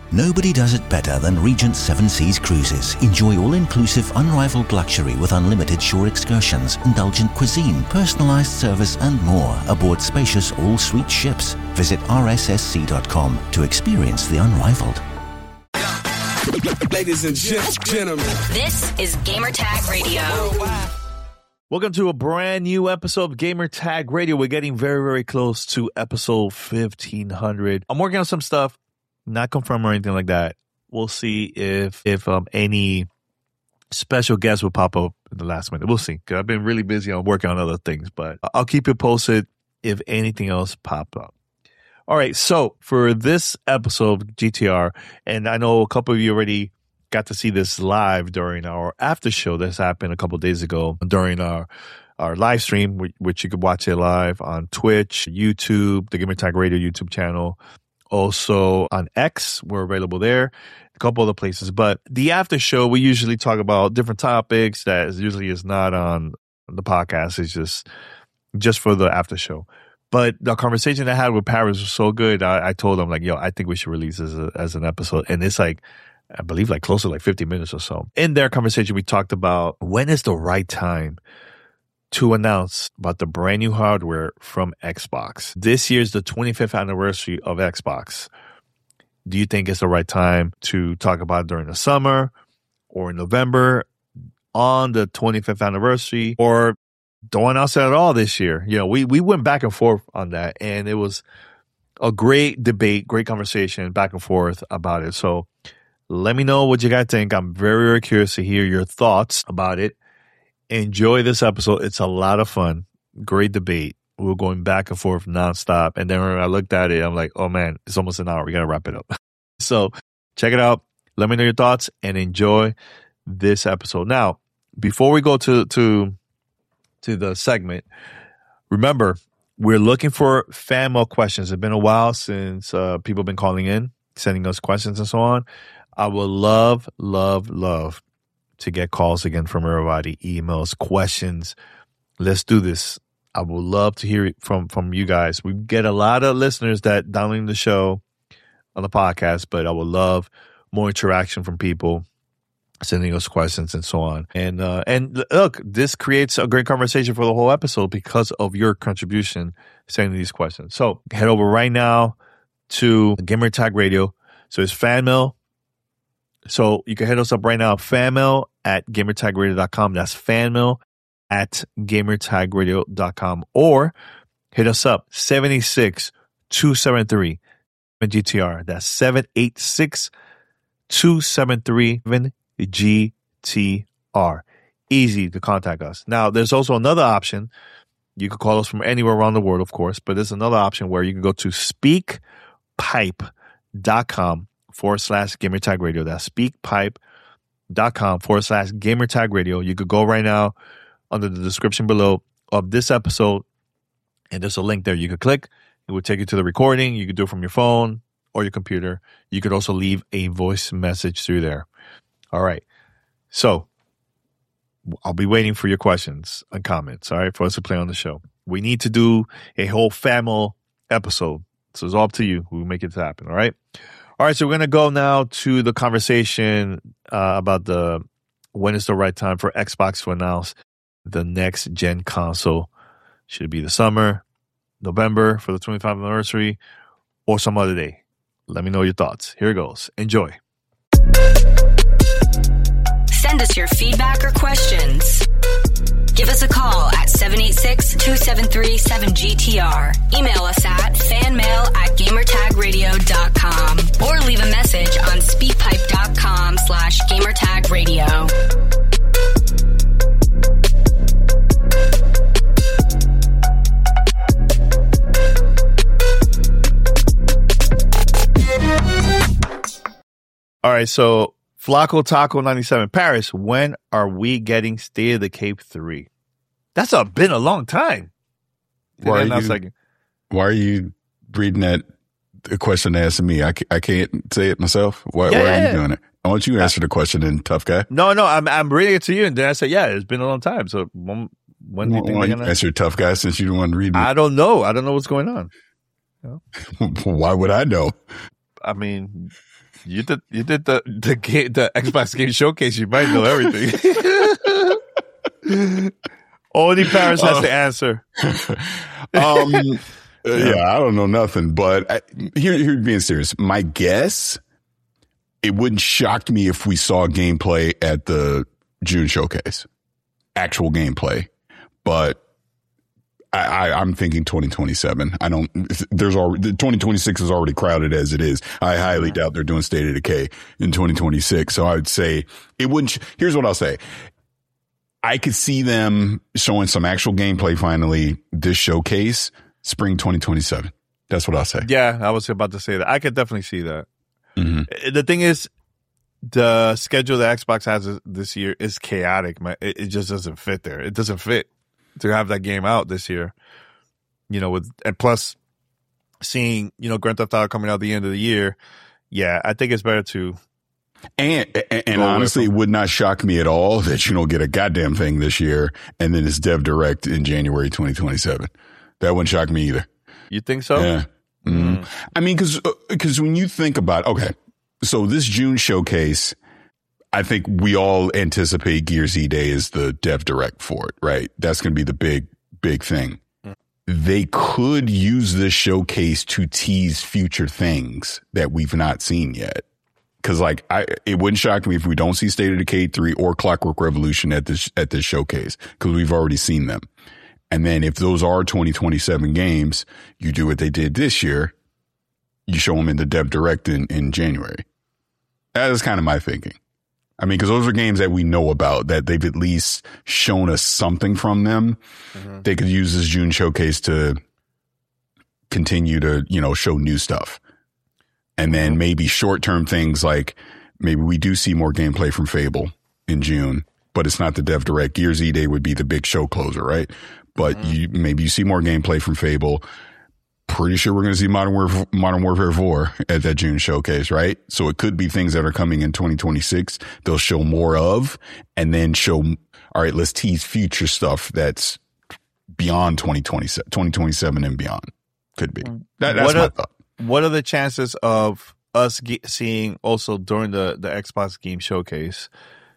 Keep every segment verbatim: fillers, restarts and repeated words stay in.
Nobody does it better than Regent Seven Seas Cruises. Enjoy all-inclusive, unrivaled luxury with unlimited shore excursions, indulgent cuisine, personalized service, and more aboard spacious all-suite ships. Visit R S S C dot com to experience the unrivaled. Ladies and gentlemen, this is Gamertag Radio. Welcome to a brand new episode of Gamertag Radio. We're getting very, very close to episode fifteen hundred. I'm working on some stuff. Not confirmed or anything like that. We'll see if if um any special guests will pop up in the last minute. We'll see. Cause I've been really busy on working on other things, but I'll keep you posted if anything else pops up. All right. So for this episode of G T R, and I know a couple of you already got to see this live during our after show. This happened a couple of days ago during our our live stream, which you could watch it live on Twitch, YouTube, the Gamertag Radio YouTube channel. Also on X, we're available there, a couple other places. But the after show, we usually talk about different topics that usually is not on the podcast. It's just just for the after show. But the conversation I had with Paris was so good. I, I told him, like, yo, I think we should release this as, a, as an episode. And it's like, I believe like close to like fifty minutes or so. In their conversation, we talked about when is the right time to announce about the brand new hardware from Xbox. This year's the twenty-fifth anniversary of Xbox. Do you think it's the right time to talk about it during the summer or in November on the twenty-fifth anniversary, or don't announce it at all this year? You know, we, we went back and forth on that, and it was a great debate, great conversation back and forth about it. So let me know what you guys think. I'm very, very curious to hear your thoughts about it. Enjoy this episode. It's a lot of fun. Great debate. We were going back and forth nonstop. And then when I looked at it, I'm like, oh man, it's almost an hour. We got to wrap it up. So check it out. Let me know your thoughts and enjoy this episode. Now, before we go to, to, to the segment, remember, we're looking for fan mail questions. It's been a while since uh, people have been calling in, sending us questions and so on. I would love, love, love to get calls again from everybody, emails, questions. Let's do this. I would love to hear it from, from you guys. We get a lot of listeners that download the show on the podcast, but I would love more interaction from people sending us questions and so on. And uh, and look, this creates a great conversation for the whole episode because of your contribution sending these questions. So head over right now to Gamertag Radio. So it's fan mail. So you can hit us up right now, fanmail at gamertag radio dot com. That's fanmail at gamertag radio dot com. Or hit us up, seven eight six, two seven three, G T R. That's seven eight six, two seven three, G T R. Easy to contact us. Now, there's also another option. You can call us from anywhere around the world, of course, but there's another option where you can go to speakpipe dot com. forward slash Gamertag Radio. That's speakpipe.com forward slash Gamertag Radio. You could go right now under the description below of this episode, and there's a link there. You could click. It will take you to the recording. You could do it from your phone or your computer. You could also leave a voice message through there. All right. So I'll be waiting for your questions and comments, all right, for us to play on the show. We need to do a whole family episode. So it's all up to you. We'll make it happen, all right? All right, so we're going to go now to the conversation uh, about the when is the right time for Xbox to announce the next gen console. Should it be the summer, November for the twenty-fifth anniversary, or some other day? Let me know your thoughts. Here it goes. Enjoy. Send us your feedback or questions. Give us a call at seven eight six, two seven three, seven G T R. Email us at fanmail at gamertag radio dot com or leave a message on speakpipe.com slash gamertag radio. All right, so Flaco Taco ninety-seven, Paris, when are we getting State of the Cape three? That's a, been a long time. Why are, you, like, why are you reading that question asking me? I, I can't say it myself. Why, yeah, why yeah, are you yeah. doing it? I want you to answer the question then, tough guy. No, no, I'm I'm reading it to you, and then I say, yeah, it's been a long time. So when, when do you why, think why they're you gonna answer tough guy since you don't want to read me? I don't know. I don't know what's going on. Why would I know? I mean, you did you did the the game, the Xbox Game Showcase. You might know everything. Only Paris has uh, to answer. um, yeah. yeah, I don't know nothing. But I, here, here, being serious, my guess, it wouldn't shock me if we saw gameplay at the June showcase, actual gameplay. But I, I, I'm thinking twenty twenty-seven. I don't. There's already twenty twenty-six is already crowded as it is. I highly doubt they're doing State of Decay in twenty twenty-six. So I would say it wouldn't. Here's what I'll say. I could see them showing some actual gameplay finally this showcase, spring twenty twenty-seven. That's what I'll say. Yeah, I was about to say that. I could definitely see that. Mm-hmm. The thing is, the schedule that Xbox has this year is chaotic. Man. It, it just doesn't fit there. It doesn't fit to have that game out this year. You know, with and plus seeing, you know, Grand Theft Auto coming out at the end of the year. Yeah, I think it's better to. And and, and honestly, it would not shock me at all that you don't get a goddamn thing this year, and then it's Dev Direct in January twenty twenty-seven. That wouldn't shock me either. You think so? Yeah. Mm. Mm. I mean, because because when you think about okay, so this June showcase, I think we all anticipate Gears E Day is the Dev Direct for it, right? That's going to be the big big thing. Mm. They could use this showcase to tease future things that we've not seen yet. Cause like I, it wouldn't shock me if we don't see State of Decay three or Clockwork Revolution at this, at this showcase. Cause we've already seen them. And then if those are twenty twenty-seven games, you do what they did this year. You show them in the Dev Direct in, in January. That is kind of my thinking. I mean, cause those are games that we know about that they've at least shown us something from them. Mm-hmm. They could use this June showcase to continue to, you know, show new stuff. And then maybe short-term things like maybe we do see more gameplay from Fable in June, but it's not the Dev Direct. Gears E Day would be the big show closer, right? But mm-hmm. you maybe you see more gameplay from Fable. Pretty sure we're going to see Modern Warfare, Modern Warfare four at that June showcase, right? So it could be things that are coming in twenty twenty-six. They'll show more of, and then show, all right, let's tease future stuff that's beyond twenty twenty-seven, twenty twenty-seven and beyond. Could be. That, that's what my a- thought. What are the chances of us ge- seeing also during the, the Xbox Game Showcase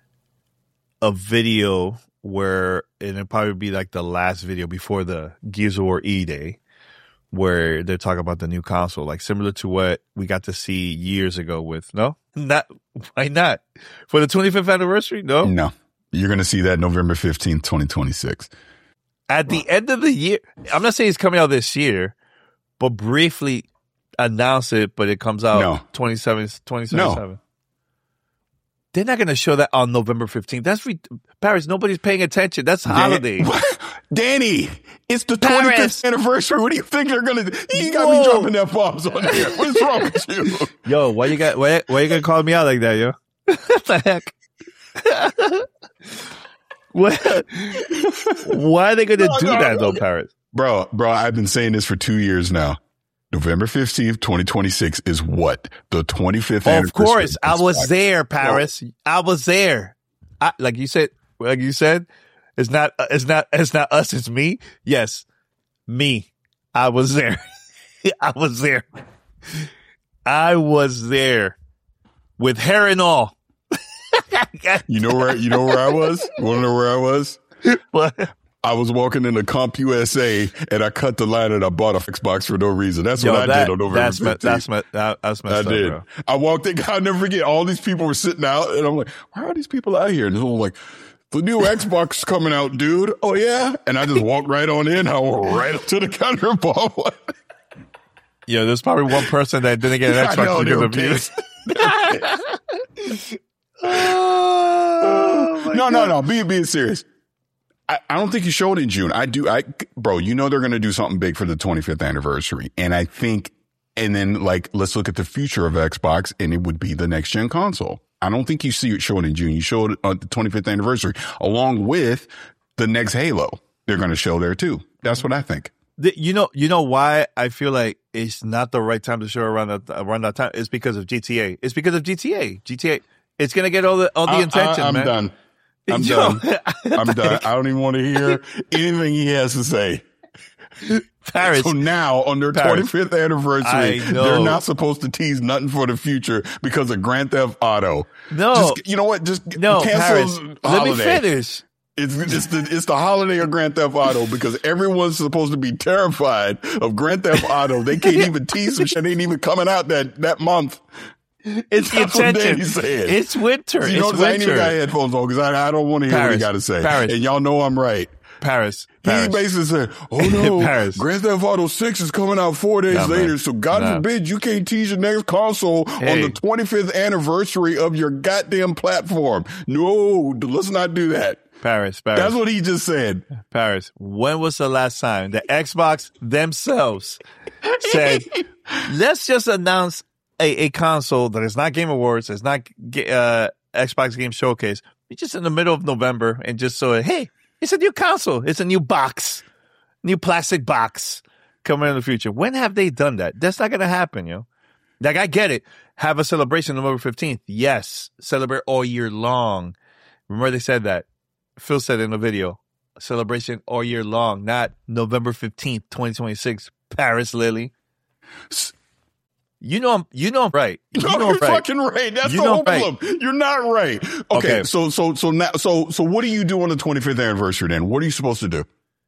a video where it'll probably be like the last video before the Gears of War E Day where they talk about the new console, like similar to what we got to see years ago with, no? Not, why not? For the twenty-fifth anniversary? No? No. You're going to see that November fifteenth, twenty twenty-six. At the end of the year, I'm not saying it's coming out this year, but briefly announce it, but it comes out no. twenty-seven, twenty seventy-seven. No. They're not going to show that on November fifteenth. That's re- Paris. Nobody's paying attention. That's holiday. Dan- Danny, it's the Paris. twenty-fifth anniversry. What do you think they're going to do? You got me dropping that bombs on here. What's wrong with you? Yo, why you got, why, why you going to call me out like that, yo? What the heck? What? Why are they going to no, do no, that, no. though, Paris? Bro, bro, I've been saying this for two years now. November fifteenth, twenty twenty-six is what? The twenty-fifth oh, anniversary. Of course. I was there, Paris. Oh. I was there. I, like you said, like you said, it's not, it's not, it's not us, it's me. Yes. Me. I was there. I was there. I was there with hair and all. You know where, you know where I was? You want to know where I was? What? I was walking into CompUSA and I cut the line and I bought a Xbox for no reason. That's Yo, what that, I did on November that's fifteenth. That's my, that, that's messed I up, did. Bro. I walked in, I'll never forget, all these people were sitting out and I'm like, why are these people out here? And they're like, the new Xbox is coming out, dude. Oh yeah? And I just walked right on in. I walked right up to the counter and bought one. Yo, there's probably one person that didn't get an Xbox know, because of you. Oh, no, God. no, no. Be being serious. I, I don't think you showed it in June. I do. I, bro, you know they're going to do something big for the twenty-fifth anniversary. And I think, and then like, let's look at the future of Xbox and it would be the next gen console. I don't think you see it showing in June. You show it on the twenty-fifth anniversary along with the next Halo. They're going to show there too. That's what I think. The, you know, you know why I feel like it's not the right time to show around that, around that time? It's because of G T A. It's because of G T A. G T A. It's going to get all the, all the I, attention, I, I'm man. done. I'm done. I'm done. I don't even want to hear anything he has to say. Paris. So now on their Paris. twenty-fifth anniversary, I know. they're not supposed to tease nothing for the future because of Grand Theft Auto. No. Just, you know what? Just No, cancel Paris. holiday. Let me finish. It's, it's, the, it's the holiday of Grand Theft Auto because everyone's supposed to be terrified of Grand Theft Auto. They can't even tease some shit. It ain't even coming out that, that month. It's the That's what attention. Danny said. It's winter. You it's notice I ain't even winter. got headphones on because I, I don't want to hear what he Paris. got to say. Paris. And y'all know I'm right. Paris. Paris. He basically said, oh no, Paris. Grand Theft Auto six is coming out four days No, later. man. So God No. forbid you can't tease your next console Hey. on the twenty-fifth anniversary of your goddamn platform. No, let's not do that. Paris. Paris. That's what he just said. Paris. When was the last time the Xbox themselves said, let's just announce a, a console that is not Game Awards, it's not uh, Xbox Game Showcase. It's just in the middle of November and just so, hey, it's a new console. It's a new box, new plastic box coming in the future. When have they done that? That's not going to happen, yo. Like, I get it. Have a celebration November fifteenth. Yes. Celebrate all year long. Remember they said that. Phil said in the video, celebration all year long, not November fifteenth, twenty twenty-six, Paris Lily. You know I'm, you know I'm right. You No, know I'm you're right. fucking right. That's You the know whole right. problem. You're not right. Okay, Okay. so so so now so so what do you do on the twenty-fifth anniversary then? What are you supposed to do?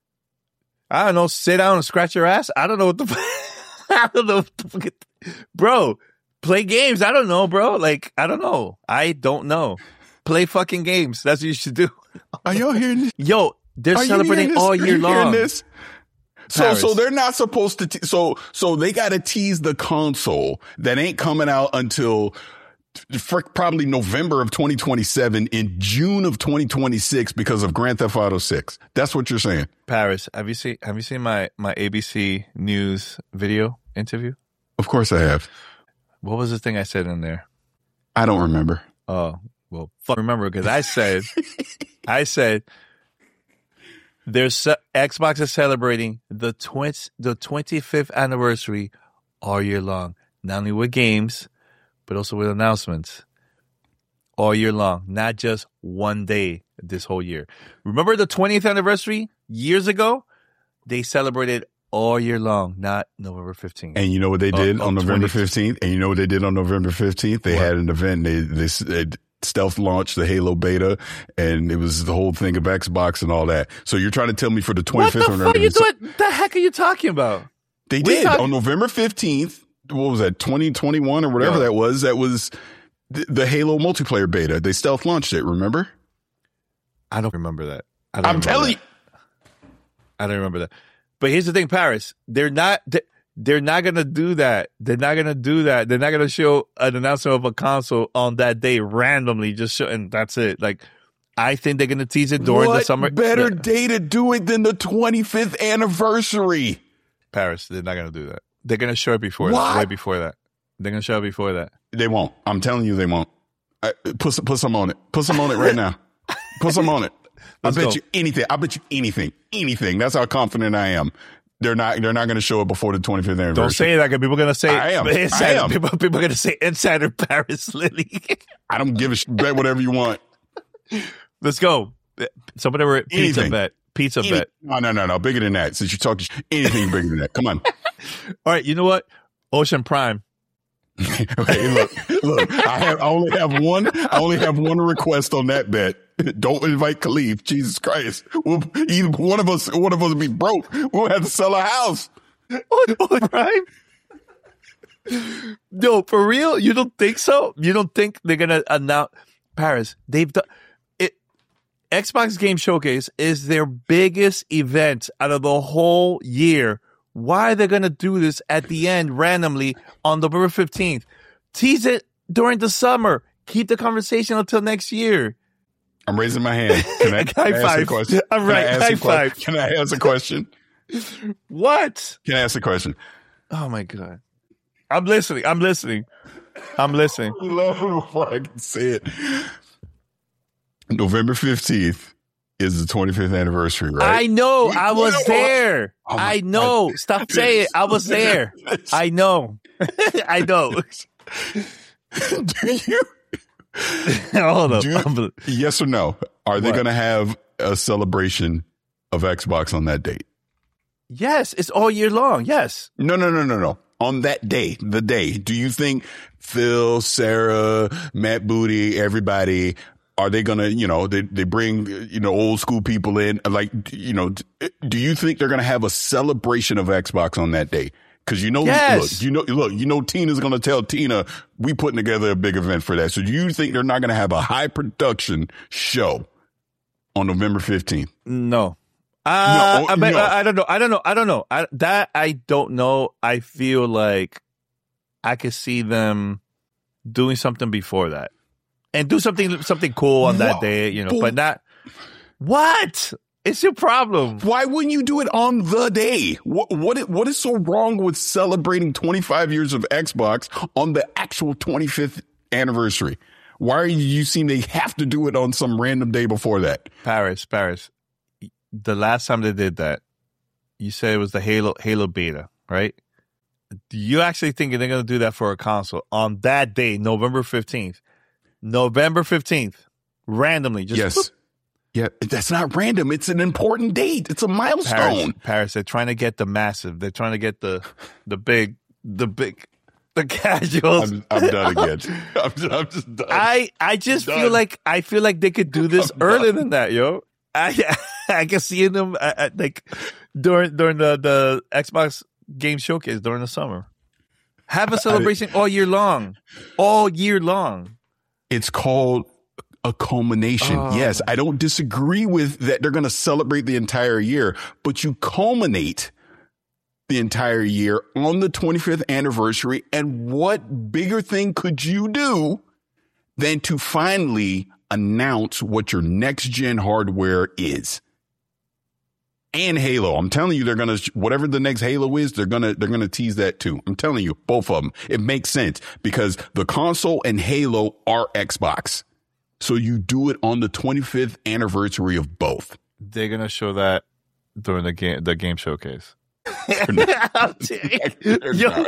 I don't know, sit down and scratch your ass? I don't know what the I don't know what the fuck it- Bro, play games. I don't know, bro. Like, I don't know. I don't know. Play fucking games. That's what you should do. Are y'all hearing this? Yo, they're Are you celebrating hearing this? all Are year you hearing long. This? So, Paris. so they're not supposed to. Te- so, so they got to tease the console that ain't coming out until for probably November of twenty twenty-seven in June of twenty twenty-six because of Grand Theft Auto six. That's what you're saying. Paris, have you seen have you seen my, my A B C News video interview? Of course I have. What was the thing I said in there? I don't remember. Oh, well, fuck remember because I said, I said, there's ce- Xbox is celebrating the twins the twenty-fifth anniversary all year long, not only with games, but also with announcements all year long, not just one day this whole year. Remember the twentieth anniversary years ago? They celebrated all year long, not November fifteenth. And you know what they did Uh, on oh, November twenty fifteenth? And you know what they did on November fifteenth? They What? had an event. They, they, they stealth launched the Halo beta, and it was the whole thing of Xbox and all that. So you're trying to tell me for the What twenty-fifth the or fuck are you whatever- doing? The heck are you talking about? They We did talk- on November fifteenth. What was that? twenty twenty-one or whatever Yeah. that was. That was the, the Halo multiplayer beta. They stealth launched it. Remember? I don't remember that. I don't I'm remember telling that. I don't remember that. But here's the thing, Paris. They're not. They, they're not gonna do that. They're not gonna do that. They're not gonna show an announcement of a console on that day randomly. Just show, and that's it. Like, I think they're gonna tease it you. during What the summer. better Yeah. day to do it than the twenty-fifth anniversary? Paris. They're not gonna do that. They're gonna show it before What? that. Way before that. They're gonna show it before that. They won't. I'm telling you, they won't. I, put some, put some on it. Put some on it right now. Put some on it. I Let's bet go. you anything. I bet you anything. Anything. That's how confident I am. They're not. They're not going to show it before the twenty-fifth anniversary. Don't say that because people are gonna say I am. I Insider. am. People, people are gonna say Insider Paris Lily. I don't give a shit. Bet whatever you want. Let's go. Somebody were pizza Anything. bet. Pizza Any- bet. no, no, no, no. Bigger than that. Since you're talking sh- anything bigger than that. Come on. All right. You know what? Ocean Prime. Hey, look, look. I have. I only have one. I only have one request on that bet. Don't invite Khalif. Jesus Christ. We'll, either one of us. One of us will be broke. We'll have to sell a house. Ocean Prime. No, for real? You don't think so? You don't think they're gonna announce Paris? They've done it. Xbox Game Showcase is their biggest event out of the whole year. Why are they gonna do this at the end randomly on November fifteenth? Tease it during the summer. Keep the conversation until next year. I'm raising my hand. Can I, High can I ask a five. question? I'm Can right. I ask High a que- five. Can I ask a question? What? Can I ask a question? Oh my god! I'm listening. I'm listening. I'm listening. Love it before I can say it. November fifteenth is the twenty-fifth anniversary, right? I know. We- I we was don't there. Oh my I know. God. Stop saying it. I was there. I know. I know. Do you? Hold up. Do you- I'm- Yes or no? Are they What? going to have a celebration of Xbox on that date? Yes, it's all year long. Yes. No, no, no, no, no. On that day, the day, do you think Phil, Sarah, Matt Booty, everybody, are they going to, you know, they, they bring, you know, old school people in? Like, you know, do you think they're going to have a celebration of Xbox on that day? Because, you know, yes. look, you know, look, you know, Tina's going to tell Tina, we putting together a big event for that. So do you think they're not going to have a high production show on November fifteenth? No. Uh, no, I, mean, no. I, I don't know. I don't know. I don't know. I, that I don't know. I feel like I could see them doing something before that and do something something cool on that Whoa. day, you know, but not. What? It's your problem. Why wouldn't you do it on the day? What what what is so wrong with celebrating twenty-five years of Xbox on the actual twenty-fifth anniversary? Why are you, you seem they have to do it on some random day before that? Paris, Paris. The last time they did that, you said it was the Halo Halo beta, right? Do you actually think they're going to do that for a console on that day, November fifteenth? November fifteenth, randomly. Just yes. Whoop. Yeah, that's not random. It's an important date. It's a milestone. Paris, Paris, they're trying to get the massive. They're trying to get the the big, the big, the casuals. I'm, I'm done again. I'm, I'm just done. I, I just Done. feel like I feel like they could do this I'm earlier done. than that, yo. I I can see them uh, uh, like during during the, the Xbox Game Showcase during the summer. Have a celebration I, all year long, all year long. It's called a culmination. Oh. Yes, I don't disagree with that. They're going to celebrate the entire year, but you culminate the entire year on the twenty-fifth anniversary. And what bigger thing could you do than to finally announce what your next gen hardware is? And Halo. I'm telling you, they're going to, whatever the next Halo is, they're going to, they're going to tease that too. I'm telling you, both of them. It makes sense because the console and Halo are Xbox. So you do it on the twenty-fifth anniversary of both. They're going to show that during the game, the game showcase. I'm Yo,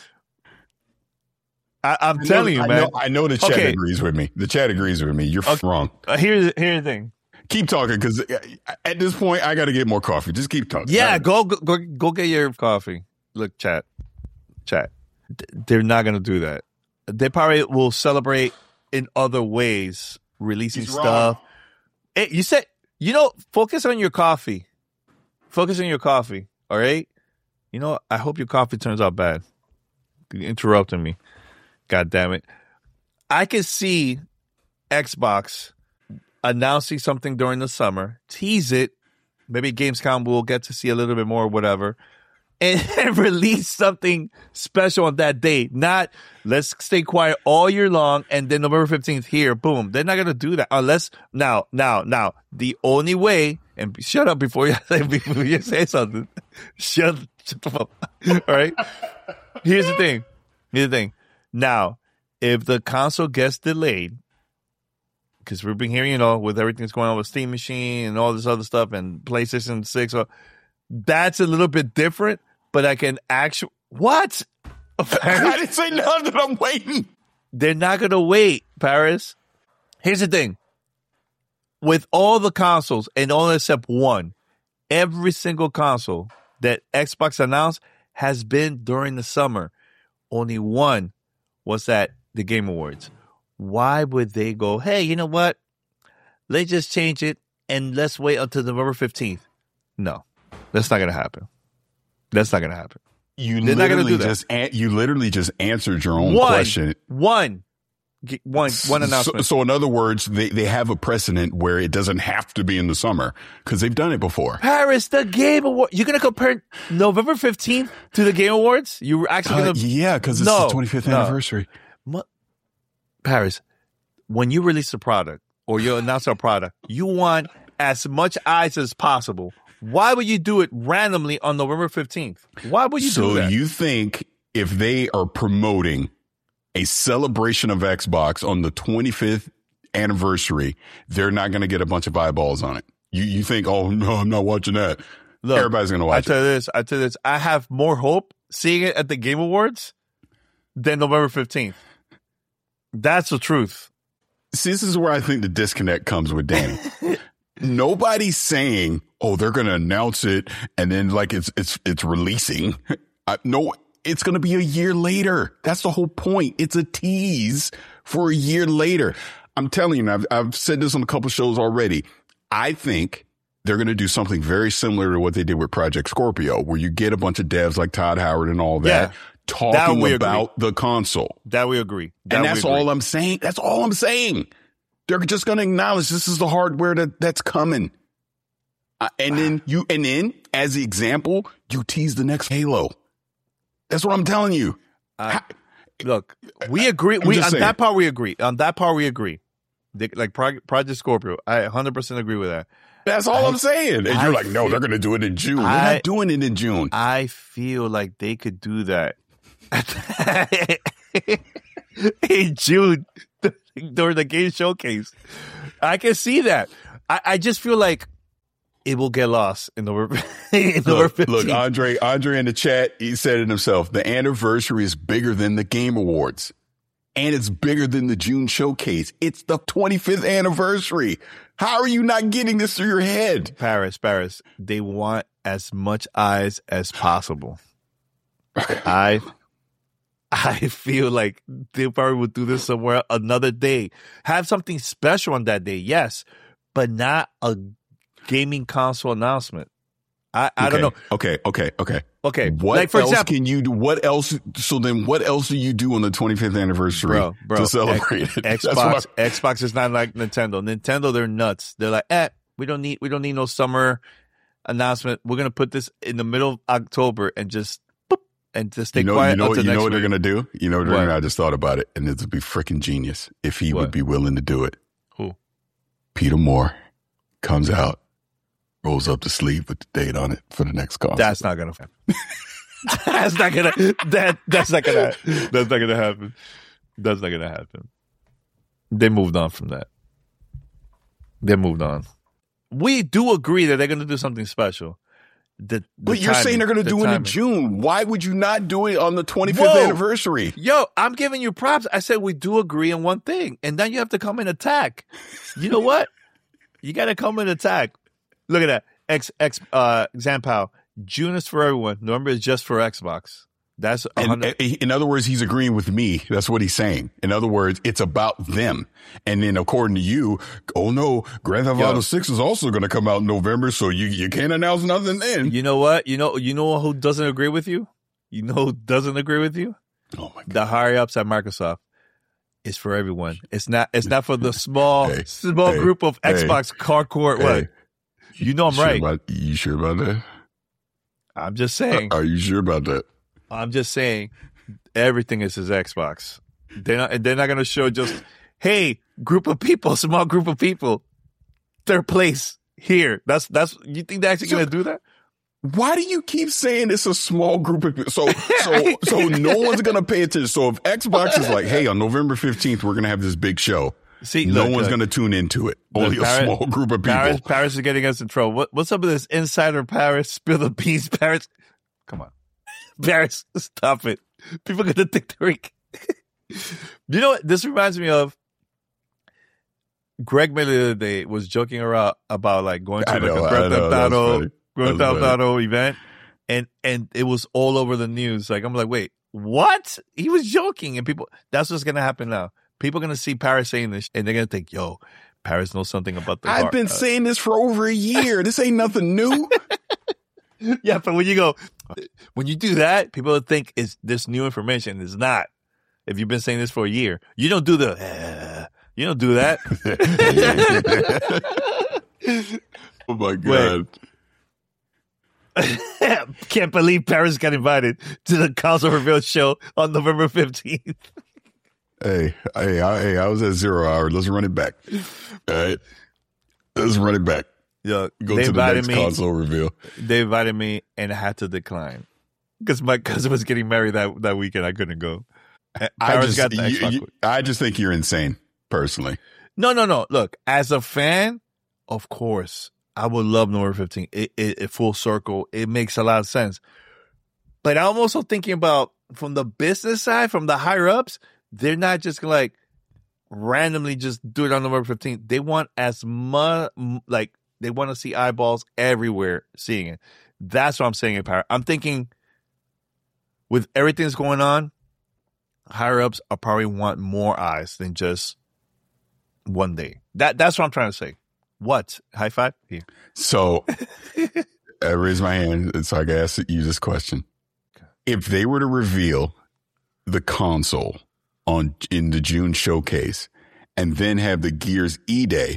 I, I'm telling you, I man. know, I know the chat Okay. agrees with me. The chat agrees with me. You're Okay. wrong. Uh, here's here's the thing. Keep talking because at this point, I got to get more coffee. Just keep talking. Yeah, All right. go go go get your coffee. Look, chat, chat. They're not gonna do that. They probably will celebrate in other ways, releasing He's stuff. wrong. Hey, you said, you know, focus on your coffee. Focus on your coffee. All right. You know, I hope your coffee turns out bad. You're interrupting me. God damn it. I can see Xbox announcing something during the summer, tease it. Maybe Gamescom will get to see a little bit more, whatever, and, and release something special on that day. Not let's stay quiet all year long and then November fifteenth here, boom. They're not going to do that unless now, now, now, the only way, and shut up before you, before you say something. Shut, shut the fuck up. All right. Here's the thing. Here's the thing. Now, if the console gets delayed, because we've been hearing, you know, with everything that's going on with Steam Machine and all this other stuff and PlayStation six, so that's a little bit different, but I can actually, what? I didn't say nothing. I'm waiting. They're not going to wait, Paris. Here's the thing. With all the consoles, and all except one, every single console that Xbox announced has been during the summer. Only one was at the Game Awards. Why would they go, hey, you know what? Let's just change it and let's wait until November fifteenth. No, that's not going to happen. That's not going to happen. You They're not gonna literally do that. just an- you literally just answered your own One, question. one, G- one, one announcement. So, so in other words, they, they have a precedent where it doesn't have to be in the summer because they've done it before. Paris, the Game Awards. You're going to compare November fifteenth to the Game Awards? You're actually Uh, going to... yeah, because it's No, the twenty-fifth no. anniversary. Mu- Paris, when you release a product or you announce a product, you want as much eyes as possible. Why would you do it randomly on November fifteenth? Why would you So do that? you think if they are promoting a celebration of Xbox on the twenty-fifth anniversary, they're not going to get a bunch of eyeballs on it? You you think, oh, no, I'm not watching that. Look, Everybody's going to watch I tell it. you this, I tell you this, I have more hope seeing it at the Game Awards than November fifteenth. That's the truth. See, this is where I think the disconnect comes with Danny. Nobody's saying oh, they're going to announce it and then like it's it's it's releasing. I, no, it's going to be a year later. That's the whole point. It's a tease for a year later. I'm telling you, I've, I've said this on a couple of shows already. I think they're going to do something very similar to what they did with Project Scorpio, where you get a bunch of devs like Todd Howard and all that Yeah, talking that about the console. That we agree. That and we that's agree. all I'm saying. That's all I'm saying. They're just going to acknowledge this is the hardware that, that's coming. Uh, and then you, and then as the example, you tease the next Halo. That's what I'm telling you. Uh, How- Look, we agree. I'm We just on saying. that part we agree. On that part we agree. They, like Pro- Project Scorpio, I one hundred percent agree with that. That's all I- I'm saying. And I you're like, no, feel- they're going to do it in June. I- they're not doing it in June. I feel like they could do that in June during the game showcase. I can see that. I, I just feel like it will get lost in November. in November Look, fifteenth. look, Andre, Andre in the chat, he said it himself. The anniversary is bigger than the Game Awards. And it's bigger than the June showcase. It's the twenty-fifth anniversary. How are you not getting this through your head? Paris, Paris. They want as much eyes as possible. I, I feel like they probably would do this somewhere another day. Have something special on that day, yes, but not a gaming console announcement. I, I don't know. Okay, okay, okay. Okay, What like for else example, can you do? What else? So then what else do you do on the twenty-fifth anniversary bro, bro, to celebrate X- it? That's Xbox, what I- Xbox is not like Nintendo. Nintendo, they're nuts. They're like, eh, we don't need, we don't need no summer announcement. We're gonna put this in the middle of October and just, boop, and just stay you know, quiet you know, until you know next what they're week. gonna do? You know what they're What? gonna? I just thought about it, and this would be freaking genius if he What? would be willing to do it. Who? Peter Moore comes out, rolls up the sleeve with the date on it for the next console. That's not gonna happen. that's not gonna. That that's not gonna. That's not gonna happen. That's not gonna happen. They moved on from that. They moved on. We do agree that they're gonna do something special. The, the But you're timing- saying they're going to the do it in timing. June. Why would you not do it on the twenty-fifth Whoa. anniversary? Yo, I'm giving you props. I said we do agree on one thing, and then you have to come and attack. You know what? You got to come and attack. Look at that. X X uh Zampao. June is for everyone. November is just for Xbox. That's a And, hundred. uh, in other words, he's agreeing with me. That's what he's saying. In other words, it's about them. And then according to you, oh no, Grand Theft Yo. Auto six is also going to come out in November, so you, you can't announce nothing then. You know what? You know. You know who doesn't agree with you? You know who doesn't agree with you? Oh my God. The higher ups at Microsoft. It's for everyone. It's not. It's not for the small Hey, small hey, group of hey, Xbox hardcore. Hey, What? You know I'm sure right. About, you sure about that? I'm just saying. Are you sure about that? I'm just saying, everything is his Xbox. They're not. They're not going to show just, hey, group of people, small group of people, third place here. That's that's. You think they're actually So- going to do that? Why do you keep saying it's a small group of people? So, so, so no one's going to pay attention. So if Xbox is like, hey, on November fifteenth, we're going to have this big show. See, No look, one's look. going to tune into it. Look, Only a Paris- small group of people. Paris, Paris is getting us in trouble. What, what's up with this insider Paris? Spill the beans, Paris. Come on. Paris, stop it. People are going to think they're weak. You know what? This reminds me of Greg Miller the other day was joking around about like going to I like know, a I Grand know, Theft that's Auto, funny. Grand That's Theft funny. Auto event. And, and it was all over the news. Like, I'm like, wait, what? He was joking. And people, that's what's going to happen now. People are going to see Paris saying this and they're going to think, yo, Paris knows something about the I've heart. been Uh, saying this for over a year. This ain't nothing new. Yeah, but when you go, when you do that, people will think it's this new information. It's not. If you've been saying this for a year, you don't do the, uh, you don't do that. Oh my God. Can't believe Paris got invited to the console reveal show on November fifteenth. Hey, hey, I, hey, I was at zero hour. Let's run it back. All right. Let's run it back. Yo, Go they to the invited next me. console reveal. They invited me and I had to decline because my cousin was getting married that, that weekend. I couldn't go. And I Paris just, got the you- Xbox. you- I just think you're insane, personally. No, no, no. Look, as a fan, of course, I would love November fifteenth. It, it, it full circle. It makes a lot of sense. But I'm also thinking about from the business side, from the higher ups, they're not just gonna like randomly just do it on November fifteenth. They want as much, like they want to see eyeballs everywhere seeing it. That's what I'm saying in power. I'm thinking with everything that's going on, higher ups are probably want more eyes than just one day. That that's what I'm trying to say. What? High five? Here. So I raised my hand so I can ask you this question. If they were to reveal the console on in the June showcase and then have the Gears E-Day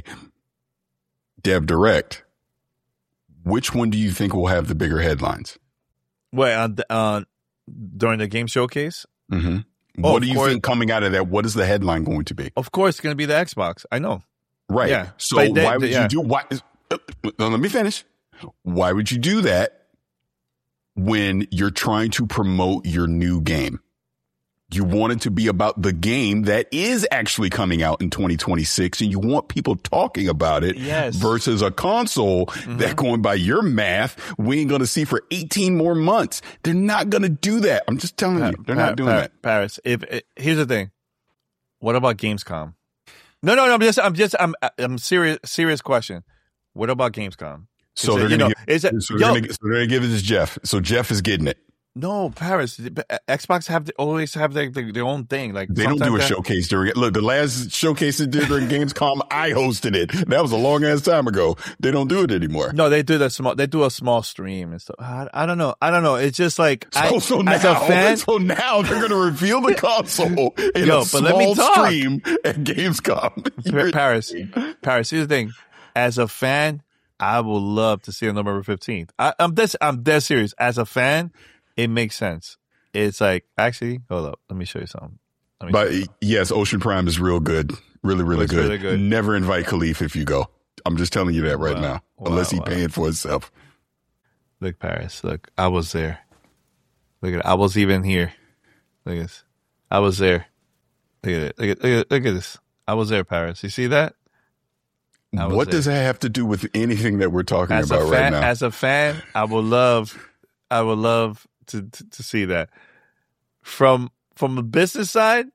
Dev Direct, which one do you think will have the bigger headlines? Wait, uh, uh, during the game showcase? Mm-hmm. Oh, what do you course. think coming out of that? What is the headline going to be? Of course, it's going to be the Xbox. I know. Right. Yeah. So But they- why would yeah. you do? Why? Uh, let me finish. Why would you do that when you're trying to promote your new game? You want it to be about the game that is actually coming out in twenty twenty-six, and you want people talking about it. Yes. Versus a console Mm-hmm. that, going by your math, we ain't going to see for eighteen more months. They're not going to do that. I'm just telling you, they're Pa- not doing Pa- that. Paris. If, if here's the thing, what about Gamescom? No, no, no. I'm just, I'm just, I'm, I'm serious. Serious question. What about Gamescom? So Is it, they're you going know, is it, to so yo, they're gonna, so they're gonna give it to Jeff. So Jeff is getting it. no, Paris. Xbox have to always have their, their, their own thing. Like They don't do a sometimes that- showcase during it. Look, the last showcase they did during Gamescom, I hosted it. That was a long ass time ago. They don't do it anymore. No, they do that small. They do a small stream and stuff. I, I don't know. I don't know. It's just like So, I, so as now, a fan. so now they're going to reveal the console in Yo, a but small let me talk. stream at Gamescom. You're- Paris, Paris. Here's the thing. As a fan, I would love to see it on November fifteenth. I, I'm dead. I'm dead serious. As a fan, it makes sense. It's like actually, hold up. Let me show you something. Let me But show you yes, Ocean Prime is real good. Really, really It's good. really good. Never invite Khalif if you go. I'm just telling you that right Wow. now. Wow, Unless he wow. paying for himself. Look, Paris. Look, I was there. Look at it. I was even here. Look at this. I was there. Look at it. Look at, look at, look at this. I was there, Paris. You see that? I was What there. does that have to do with anything that we're talking As about a right fan, now? as a fan, I would love, I would love to, to to see that. From from the business side,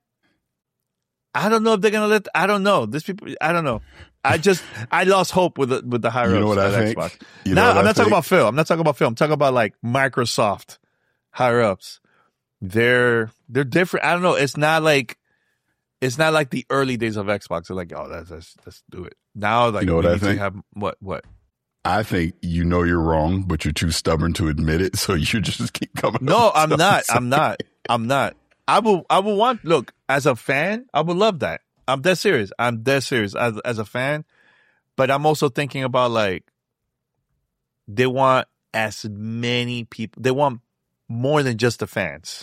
I don't know if they're gonna let. I don't know. This people. I don't know. I just I lost hope with the with the higher You know ups what I at think? Xbox. You know Now what I'm I not talking think? about film. I'm not talking about film. I'm talking about like Microsoft higher ups. They're they're different. I don't know. It's not like it's not like the early days of Xbox. They're like, oh, let's let's, let's do it now. Like You know we what I need to think? have what what. I think you know you're wrong, but you're too stubborn to admit it, so you just keep coming. No, up with I'm not. something. I'm not. I'm not. I will. I will want. Look, as a fan, I would love that. I'm dead serious. I'm dead serious as as a fan, but I'm also thinking about like they want as many people. They want more than just the fans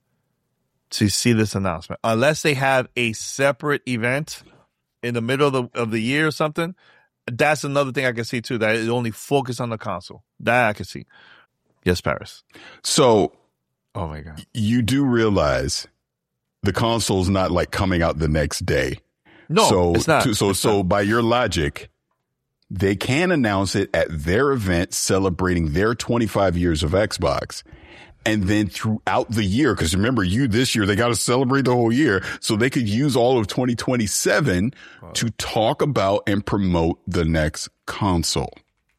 to see this announcement, unless they have a separate event in the middle of the of the year or something. That's another thing I can see too. That it only focus on the console. That I can see. Yes, Paris. So Oh my god. you do realize the console's not like coming out the next day. No, so, it's not. to- so, It's so not. by your logic, they can announce it at their event celebrating their twenty-five years of Xbox. And then throughout the year, because remember, you this year, they got to celebrate the whole year. So they could use all of twenty twenty-seven to talk about and promote the next console.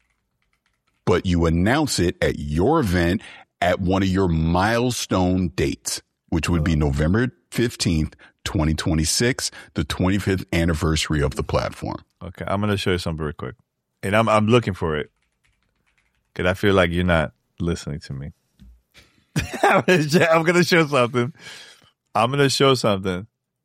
But you announce it at your event at one of your milestone dates, which would be November fifteenth, twenty twenty-six, the twenty-fifth anniversary of the platform. Okay, I'm gonna show you something real quick, and I'm I'm looking for it because I feel like you're not listening to me. I'm gonna show- I'm gonna show something. I'm gonna show something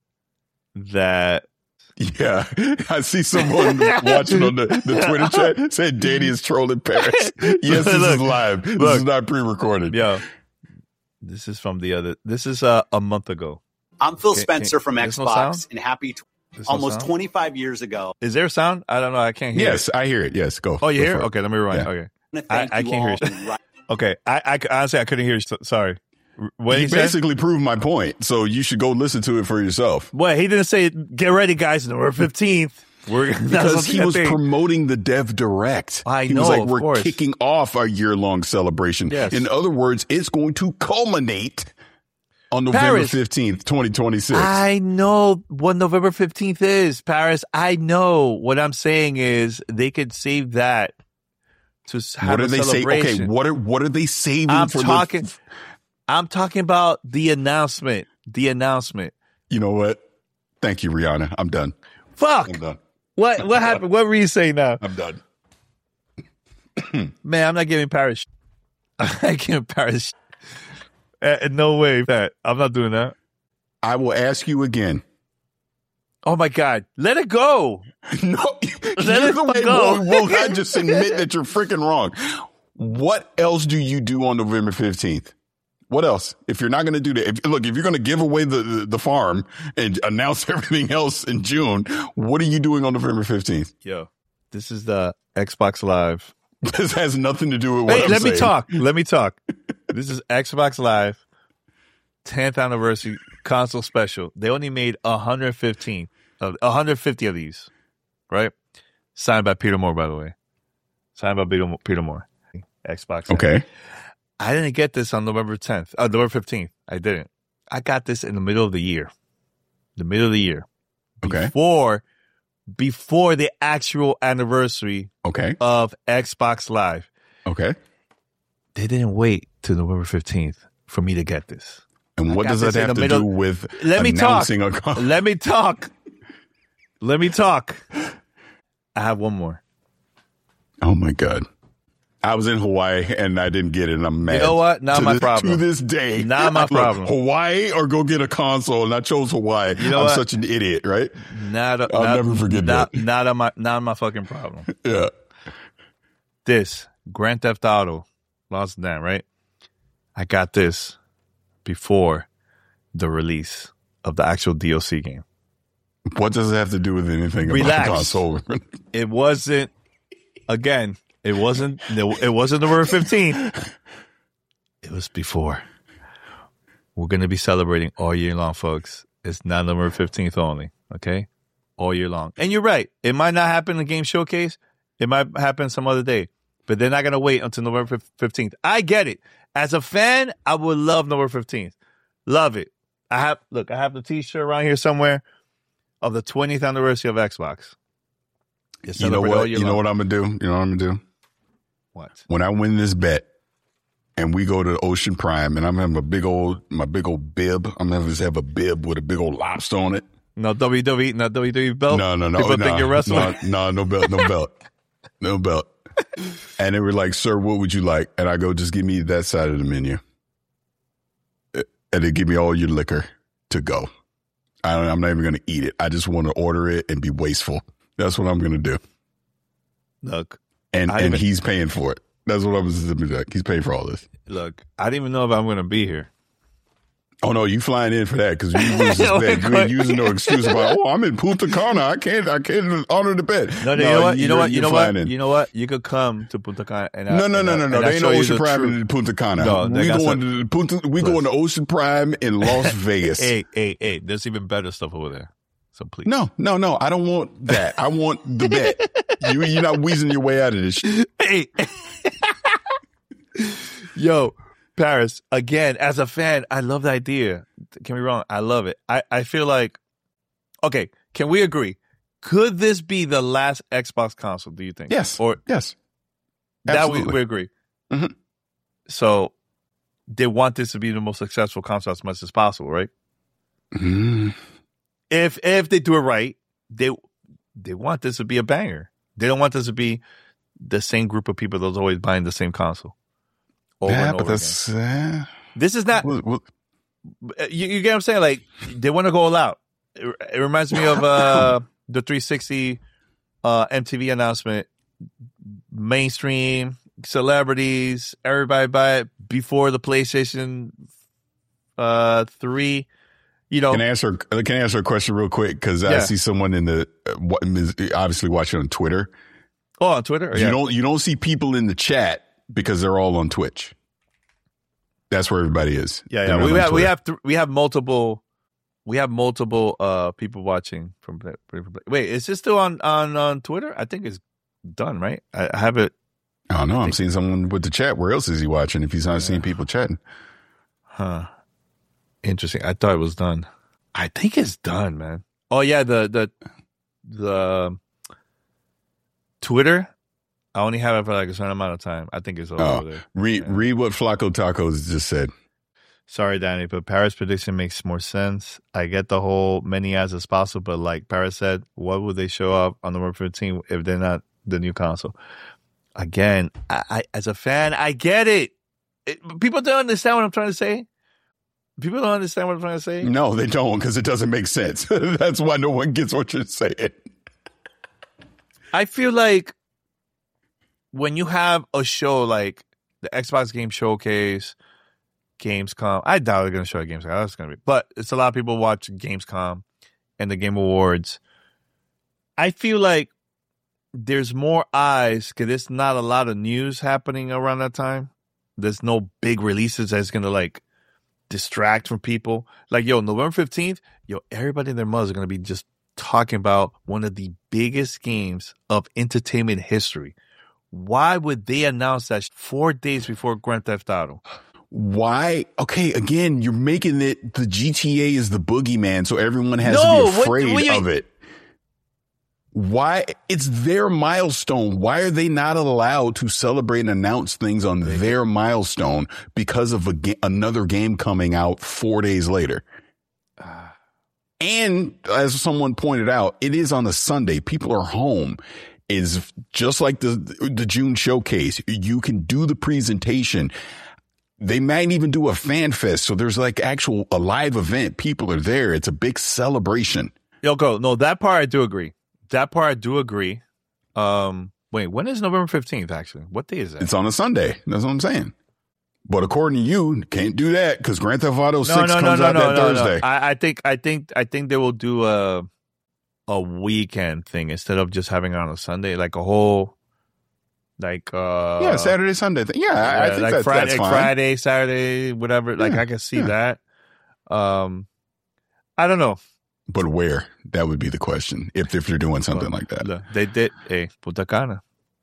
that Yeah, I see someone watching on the, the Twitter chat said Danny is trolling Paris. Yes, this is Look, live. This look. is not pre-recorded. yo. This is from the other. This is uh, a month ago. I'm Phil Can- Spencer can- from there's no Xbox, sound? and happy t- There's no almost sound? twenty-five years ago. Is there sound? I don't know. I can't hear. Yes, it. I hear it. Yes, go. Oh, you Go hear? for it? it. Okay, let me rewind. Yeah. Okay. I, wanna I- thank I you can't hear all you. right- Okay. I, I honestly I couldn't hear you. So- Sorry. What He did he say? basically proved my point, so you should go listen to it for yourself. What he didn't say. Get ready, guys. November fifteenth. We're Because he was thing. promoting the Dev Direct. I he know, was like, of we're course. kicking off our year-long celebration. Yes. In other words, it's going to culminate On November Paris. fifteenth, twenty twenty-six. I know what November fifteenth is, Paris. I know. What I'm saying is they could save that to have what are a they saying? celebration. Okay, what are what are they saving I'm for talking, the... I'm talking about the announcement. The announcement. You know what? Thank you, Rihanna. I'm done. Fuck. I'm done. What what happened? What were you saying now? I'm done. Man, I'm not giving Paris shit. I'm not giving Paris shit. Uh, no way, Pat. I'm not doing that. I will ask you again. Oh my God. Let it go. No, Let you're it the way go. will, will not just admit that you're freaking wrong. What else do you do on November fifteenth? What else? If you're not going to do that, if, look, if you're going to give away the, the, the farm and announce everything else in June, what are you doing on November fifteenth? Yo, this is the Xbox Live. This has nothing to do with what Wait, I'm let saying. me talk. Let me talk. This is Xbox Live tenth anniversary console special. They only made one hundred fifteen of one hundred fifty of these, right? Signed by Peter Moore, by the way. Signed by Peter, Peter Moore. Xbox. Okay. I didn't get this on November tenth, uh, November fifteenth. I didn't. I got this in the middle of the year. The middle of the year. Okay. Before, before the actual anniversary Okay. of Xbox Live. Okay. They didn't wait till November fifteenth for me to get this. And what I got does that this in have the to middle- do with Let me talk. announcing a con- Let me talk. Let me talk. I have one more. Oh my God. I was in Hawaii and I didn't get it and I'm mad. You know what? Not to my this, problem. To this day. Not my Look, problem. Hawaii or go get a console, and I chose Hawaii. You know I'm what? such an idiot, right? Not a, I'll not, never forget not, that. Not on my, not my fucking problem. Yeah. This Grand Theft Auto, Lost and Damned, right? I got this before the release of the actual D L C game. What does it have to do with anything Relax. about console? It wasn't. Again, it wasn't. It wasn't November fifteenth. It was before. We're gonna be celebrating all year long, folks. It's not November fifteenth only. Okay, all year long. And you're right. It might not happen in the game showcase. It might happen some other day. But they're not gonna wait until November fifteenth. I get it. As a fan, I would love November fifteenth. Love it. I have look. I have the T-shirt around here somewhere of the twentieth anniversary of Xbox. You know what? You know what I'm gonna do? You know what I'm gonna do? What? When I win this bet and we go to Ocean Prime and I'm having a big old my big old bib. I'm gonna just have a bib with a big old lobster on it. No W W E, no W W E belt. No, no, no. People no, think you're wrestling. No, no, no belt, no belt. No belt. And they were like, "Sir, what would you like?" And I go, "Just give me that side of the menu." And they give me all your liquor to go. I don't, I'm not even going to eat it. I just want to order it and be wasteful. That's what I'm going to do. Look, And I and even- he's paying for it. That's what I was like. He's paying for all this. look. I didn't even know if I'm going to be here. Oh no, you flying in for that because you lose this bet. You ain't using no excuse about, oh, I'm in Punta Cana. I can't, I can't honor the bet. No, no, you know what? You know you're- what? You you're know flying what? in. You know what? You could come to Punta Cana. And I, No, no, and no, I- no, no. and I There ain't show no you Ocean the Prime truth. in Punta Cana. No, they we got going some- to Punta, we going to Ocean Prime in Las Vegas. Hey, hey, hey! There's even better stuff over there. So please, No, no, no. I don't want that. I want the bet. You, you're not wheezing your way out of this shit. Hey, yo, Paris. Again, as a fan, I love the idea. Don't get me wrong, I love it. I, I feel like, okay, can we agree? Could this be the last Xbox console? Do you think? Yes. Or Yes. that we, Absolutely. we agree. Mhm. So they want this to be the most successful console as much as possible, right? Mm. If if they do it right, they they want this to be a banger. They don't want this to be the same group of people that's always buying the same console. Over Yeah, and but over that's, uh, This is not. well, well, You, you get what I'm saying? Like they want to go all out. It, it reminds me of uh, the three sixty uh, M T V announcement. Mainstream celebrities, everybody buy it before the PlayStation uh, three. You know, Can I answer? Can I answer a question real quick? Because I Yeah. see someone in the uh, what is obviously watching on Twitter. oh on Twitter. You Yeah. don't you don't see people in the chat because they're all on Twitch. That's where everybody is. Yeah, They're yeah. not We on have we Twitter. have th- we have multiple we have multiple uh people watching from. Wait, is this still on on on Twitter? I think it's done, right? I, I have it. I don't know. I'm seeing someone with the chat. Where else is he watching if he's not seeing people chatting? Huh. Interesting. I thought it was done. I think it's done, man. Oh yeah, the the the Twitter. I only have it for like a certain amount of time. I think it's over oh, there. Read yeah. read what Flaco Tacos just said. Sorry, Danny, but Paris' prediction makes more sense. I get the whole many as as possible, but like Paris said, what would they show up on November fifteenth if they're not the new console? Again, I, I as a fan, I get it. it. People don't understand what I'm trying to say. People don't understand what I'm trying to say. No, they don't, because it doesn't make sense. That's why no one gets what you're saying. I feel like when you have a show like the Xbox Game Showcase, Gamescom, I doubt they're going to show at Gamescom. That's going to be, but it's a lot of people watch Gamescom and the Game Awards. I feel like there's more eyes because there's not a lot of news happening around that time. There's no big releases that's going to like distract from people. Like, yo, November fifteenth, yo, everybody and their mothers are going to be just talking about one of the biggest games of entertainment history. Why would they announce that four days before Grand Theft Auto? Why? Okay, again, you're making it the G T A is the boogeyman, so everyone has no, to be afraid what, what you, of it. Why? It's their milestone. Why are they not allowed to celebrate and announce things on their milestone because of a ga- another game coming out four days later? And as someone pointed out, it is on a Sunday. People are home. Is just like the the June showcase. You can do the presentation. They might even do a fan fest. So there's like actual a live event. People are there. It's a big celebration. Yo, go. No, that part I do agree. That part I do agree. Um, wait, when is November fifteenth, actually? What day is that? It's on a Sunday. That's what I'm saying. But according to you, can't do that because Grand Theft Auto no, six no, comes no, out no, that no, Thursday. No. I, I think I think I think they will do a a weekend thing instead of just having it on a Sunday, like a whole like uh yeah, Saturday, Sunday thing. Yeah, yeah I think like that's, Friday, that's fine. Friday, Saturday, whatever. Like yeah, I can see yeah. that. Um I don't know. But where? That would be the question. If if you're doing something well, like that. Look, they did a Punta Cana.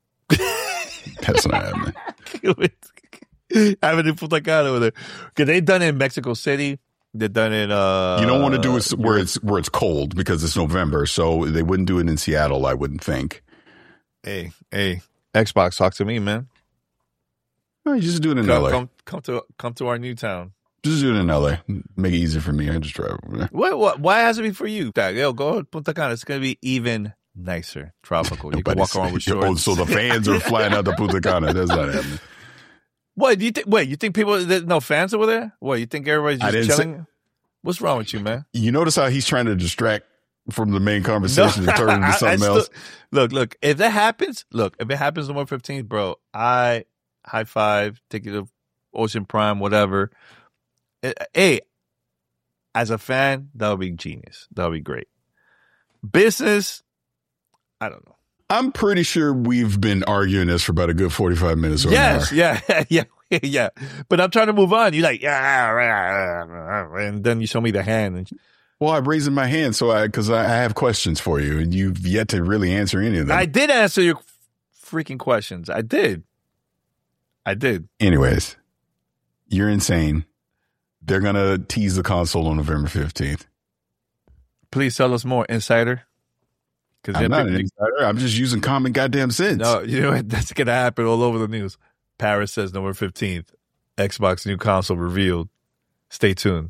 That's not happening. Having in Punta Cana over there. Because they done it in Mexico City. They've done it uh You don't want to do it where it's where it's cold because it's November, so they wouldn't do it in Seattle, I wouldn't think. Hey, hey, Xbox, talk to me, man. No, you just do it in come, L A. Come, come to come to our new town. Just do it in L A. Make it easier for me. I just drive over there. What, what, why has it be for you? Yo, go to Punta Cana. It's going to be even nicer, tropical. You can walk around with shorts. Oh, so the fans are flying out to Punta Cana. That's not happening. What do you think? Wait, you think people? There's no fans over there? What, you think everybody's just chilling? Say, What's wrong with you, man? You notice how he's trying to distract from the main conversation no, and turn it into something still, else? Look, look. If that happens, look. If it happens on November fifteenth, bro, I high five, take you to Ocean Prime, whatever. Hey, as a fan, that would be genius. That would be great. Business, I don't know. I'm pretty sure we've been arguing this for about a good forty-five minutes. Or yes, an hour. yeah, yeah, yeah. But I'm trying to move on. You're like, yeah, and then you show me the hand. And... Well, I'm raising my hand so I because I have questions for you, and you've yet to really answer any of them. I did answer your freaking questions. I did. I did. Anyways, you're insane. They're gonna tease the console on November fifteenth. Please tell us more, Insider. I'm not an insider. I'm just using common goddamn sense. No, you know what? That's going to happen all over the news. Paris says November fifteenth, Xbox new console revealed. Stay tuned.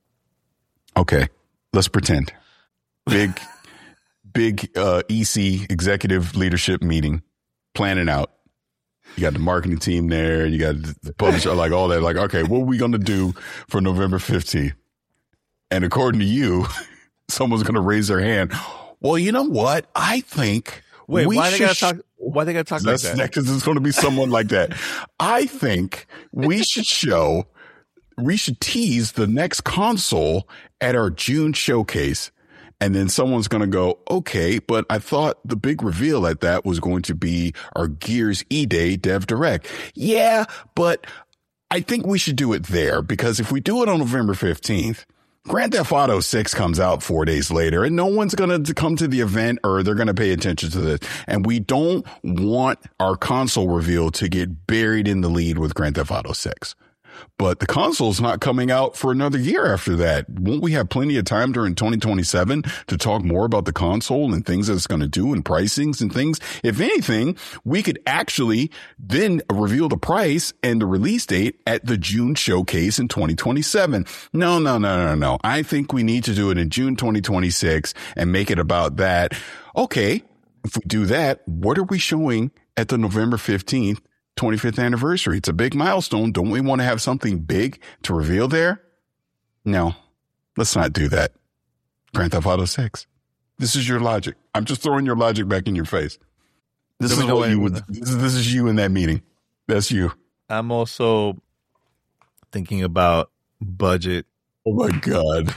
Okay, let's pretend. Big, big uh, E C executive leadership meeting, planning out. You got the marketing team there. You got the publisher, like all that. Like, okay, what are we going to do for November fifteenth? And according to you, someone's going to raise their hand. Well, you know what? I think. Wait, we why they gotta sh- talk? Why they gotta talk like that? Because it's going to be someone like that. I think we should show, we should tease the next console at our June showcase, and then someone's going to go, okay, but I thought the big reveal at that was going to be our Gears E-Day Dev Direct. Yeah, but I think we should do it there because if we do it on November fifteenth. Grand Theft Auto six comes out four days later and no one's going to come to the event or they're going to pay attention to this. And we don't want our console reveal to get buried in the lead with Grand Theft Auto six. but the console's not coming out for another year after that. Won't we have plenty of time during twenty twenty-seven to talk more about the console and things that it's going to do and pricings and things? If anything, we could actually then reveal the price and the release date at the June showcase in twenty twenty-seven. No, no, no, no, no. I think we need to do it in June twenty twenty-six and make it about that. Okay, if we do that, what are we showing at the November fifteenth, twenty-fifth anniversary? It's a big milestone. Don't we want to have something big to reveal there? No, let's not do that. Grand Theft Auto six. This is your logic. I'm just throwing your logic back in your face. This is what you would, this, this is you in that meeting. That's you. I'm also thinking about budget. Oh my God.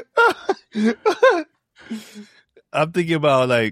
I'm thinking about like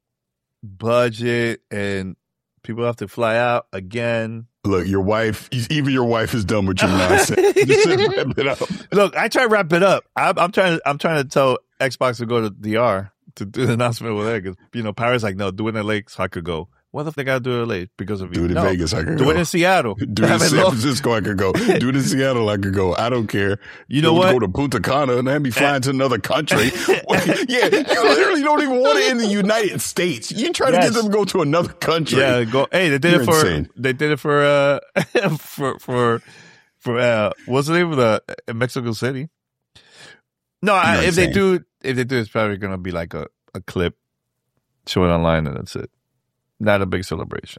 budget and people have to fly out again. Look, your wife, even your wife is done with your nonsense. You said wrap it up. Look, I try to wrap it up. I'm, I'm trying. I'm trying to tell Xbox to go to D R to do the announcement over there because you know Paris like no, do it in L A so I could go. What if they got to do it in L A because of you? Do it in no. Vegas, I could do go. Do it in Seattle. Do it in San Francisco, I could go. Do it in Seattle, I could go. I don't care. You know what? Go to Punta Cana and have me flying to another country. Yeah, you literally don't even want it in the United States. You try to yes. get them to go to another country. Yeah, go. Hey, they did You're it for. insane. They did it for. Uh, for for for. Uh, what's the name of the uh, Mexico City? No, I, if they do, if they do, it's probably gonna be like a, a clip, show it online, and that's it. Not a big celebration.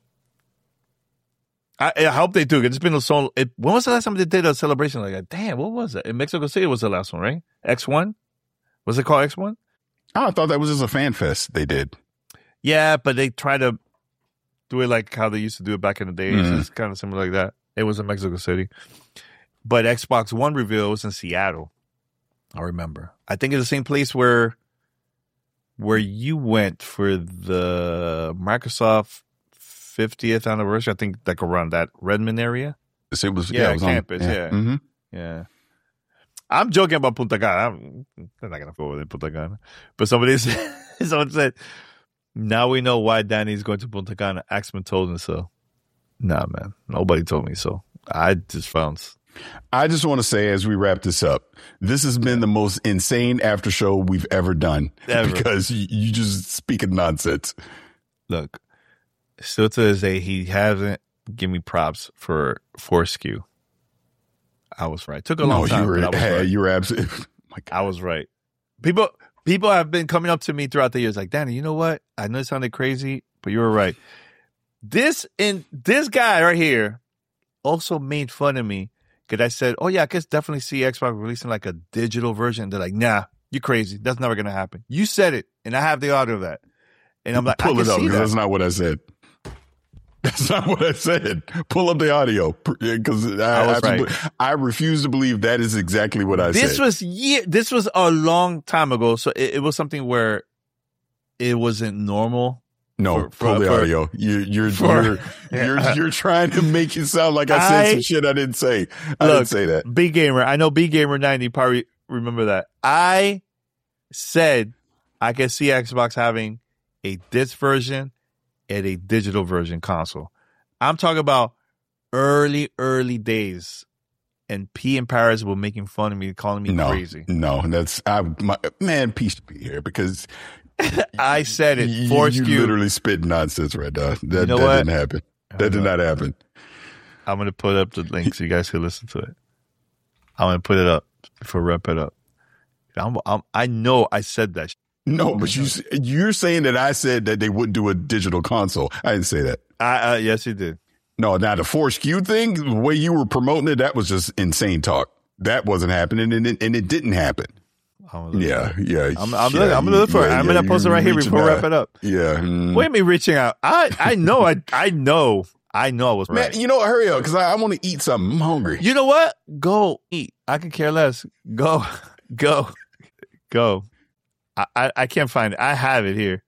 I, I hope they do. It's been so. It, when was the last time they did a celebration like that? Damn, what was it? In Mexico City was the last one, right? X one? Was it called X one? Oh, I thought that was just a fan fest they did. Yeah, but they try to do it like how they used to do it back in the days. Mm-hmm. It's kind of similar like that. It was in Mexico City. But Xbox One reveal was in Seattle. I remember. I think it's the same place where where you went for the Microsoft fiftieth anniversary. I think like around that Redmond area. It was, yeah, yeah, it was campus. On, yeah. Yeah. Mm-hmm. yeah. I'm joking about Punta Cana. I'm, they're not going to go over there Punta Cana. But somebody said, someone said, now we know why Danny's going to Punta Cana. Axman told him so. Nah, man. Nobody told me so. I just found... I just want to say as we wrap this up, this has been the most insane after show we've ever done. Ever. Because you, you just speaking nonsense. Look, still to this day, he hasn't given me props for Foreskew. I was right. Took a long no, time. You were, but I was hey, right. you were absolutely. Oh I was right. People, people have been coming up to me throughout the years, like, Danny, you know what? I know it sounded crazy, but you were right. This and this guy right here also made fun of me because I said, "Oh yeah, I guess definitely see Xbox releasing like a digital version." They're like, "Nah, you're crazy. That's never gonna happen." You said it, and I have the audio of that. And I'm like, pull I can it up see because that. that's not what I said. That's not what I said. Pull up the audio because I, I was I, right. I refuse to believe that is exactly what I this said. This was year. This was a long time ago, so it, it was something where it wasn't normal. No, for, pull for, the for, audio. You, you're for, you're you're you're trying to make it sound like I said I, some shit I didn't say. I look, didn't say that. B Gamer, I know B Gamer ninety probably remember that. I said I could see Xbox having a disc version and a digital version console. I'm talking about early, early days, and P and Paris were making fun of me, calling me no, crazy. No, that's I. My, man, peace be here because. I said it. You, Foreskew. you literally spit nonsense right now. That, you know that what? didn't happen. That did not happen. I'm going to put up the link so you guys can listen to it. I'm going to put it up before we wrap it up. I'm, I'm, I know I said that. No, but you, you're saying that I said that they wouldn't do a digital console. I didn't say that. I, uh, yes, you did. No, now the Foreskew thing, the way you were promoting it, that was just insane talk. That wasn't happening, and it, and it didn't happen. Yeah, yeah. I'm, I'm, yeah, looking, I'm gonna look for yeah, it. I'm yeah, gonna post it right here before we wrap it up. Yeah. Mm. Wait a minute, reaching out. I, I know, I, I know, I know I was right. Man, you know what? Hurry up, because I, I want to eat something. I'm hungry. You know what? Go eat. I can care less. Go, go, go. I, I, I can't find it. I have it here.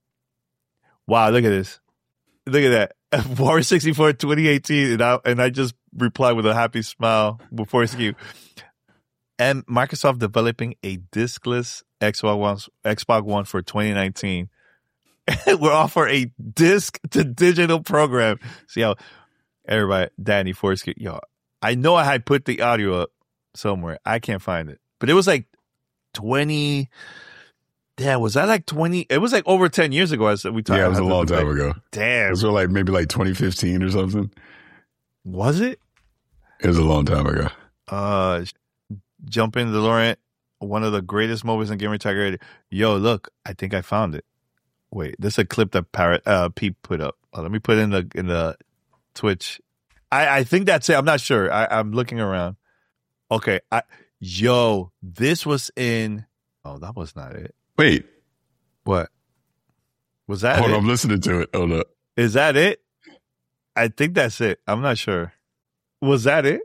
Wow, look at this. Look at that. War sixty-four twenty eighteen, and I, and I just replied with a happy smile before it's you. And Microsoft developing a diskless Xbox One, Xbox One for twenty nineteen. We're offer a disc to digital program. See how everybody, Danny Foreskew, yo, I know I had put the audio up somewhere. I can't find it. But it was like twenty. Yeah, was that like twenty? It was like over ten years ago. I said we talked. Yeah, it was a long time ago. Damn. It was like maybe like twenty fifteen or something. Was it? It was a long time ago. Uh, jump in DeLorean. One of the greatest moments in Gamer Tag Radio. Yo, look, I think I found it. Wait, this is a clip that Parrot uh Pete put up. Uh, let me put it in the in the Twitch. I I think that's it. I'm not sure. I, I'm looking around. Okay, I yo, this was in. Oh, that was not it. Wait, what was that? Hold it? on, I'm listening to it. Hold up. Is that it? I think that's it. I'm not sure. Was that it?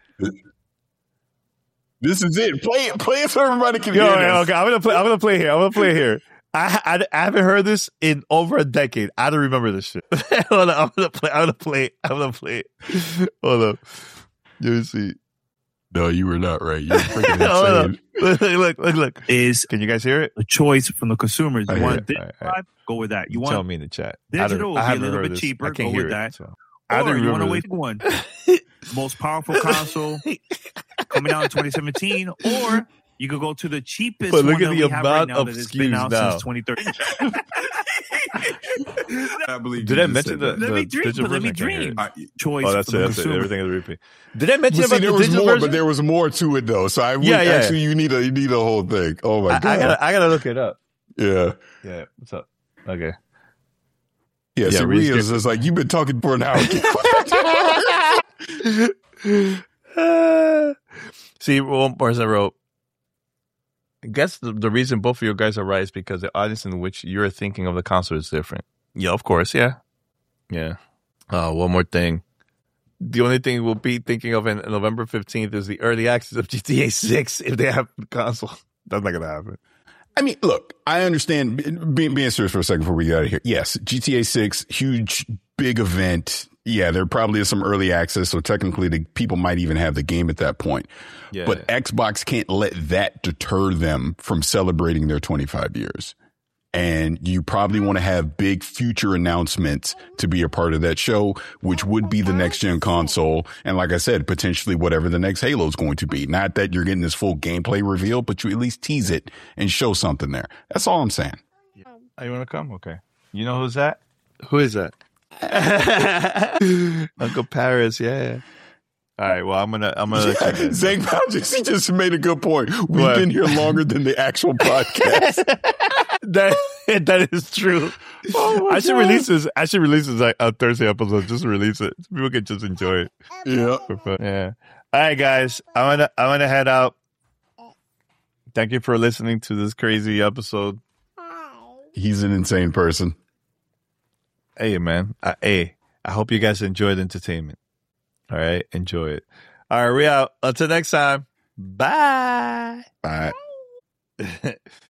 This is it. Play it. Play it so everybody can Yo, hear yeah, this. okay, I'm gonna play. I'm gonna play here. I'm gonna play here. I, I, I haven't heard this in over a decade. I don't remember this shit. Hold on, I'm gonna play. I'm gonna play. It. I'm gonna play. It. Hold up. Let me see. No, you were not right. You're freaking insane. Look, look, look, look. Is Can you guys hear it? a choice from the consumers. You I want hear it. digital, All right, all right. go with that. You Tell want me in the chat. digital, I, will I be a haven't little heard bit this. cheaper. I can't Go hear with it. that. So. I Or don't you want remember to wait this. for one. Most powerful console coming out in twenty seventeen, or you could go to the cheapest But look one at that the we have right amount now of that has been SKUs out now. since twenty thirteen. I believe Did you I just mention said the, that. the Let me dream, digital but let me version? I can't hear dream. it. I- Choice Oh, that's for it. the That's it. consumer. Everything is repeat. Did I mention Well, see, about there the was digital more, version? but there was more to it though. So I would, Yeah, yeah. actually, you need a you need a whole thing. Oh my I, god! I gotta, I gotta look it up. yeah, Yeah. What's up? Okay. yeah. Yeah, see, Reese Rios is like, you've been talking for an hour. See, one person wrote, I guess the, the reason both of you guys are right is because the audience in which you're thinking of the console is different. Yeah, of course. Yeah. Yeah. Uh, one more thing. The only thing we'll be thinking of in November fifteenth is the early access of G T A six if they have the console. That's not going to happen. I mean, look, I understand. Being, being serious for a second before we get out of here. Yes, G T A six, huge, big event. Yeah, there probably is some early access, so technically the people might even have the game at that point. Yeah. But Xbox can't let that deter them from celebrating their twenty-five years. And you probably want to have big future announcements to be a part of that show, which would be the next gen console. And like I said, potentially whatever the next Halo is going to be. Not that you're getting this full gameplay reveal, but you at least tease it and show something there. That's all I'm saying. Oh, you want to come? Okay. You know who's that? Who is that? Uncle Paris, yeah. All right, well, I'm gonna, I'm gonna. Yeah, Zach Pouches, he just made a good point. We've What? been here longer than the actual podcast. that that is true. Oh my I should God. release this. I should release this like a Thursday episode. Just release it. People can just enjoy it Yeah. for fun. Yeah. All right, guys. I'm gonna, I'm gonna head out. Thank you for listening to this crazy episode. He's an insane person. Hey, man. Uh, hey, I hope you guys enjoyed entertainment. All right, enjoy it. All right, we out. Until next time. Bye. Bye.